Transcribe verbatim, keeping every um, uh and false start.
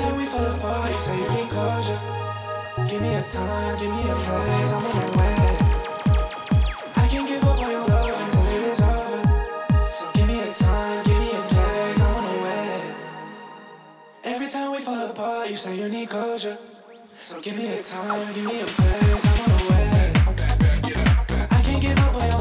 time we fall apart, you say you need closure. Give me a time, give me a place, I'm on my way. I can't give up on your love until it is over. So give me a time, give me a place, I'm on the way. Every time we fall apart, you say you need closure. So give me a time, give me a place, I'm on the way. I can't give up on your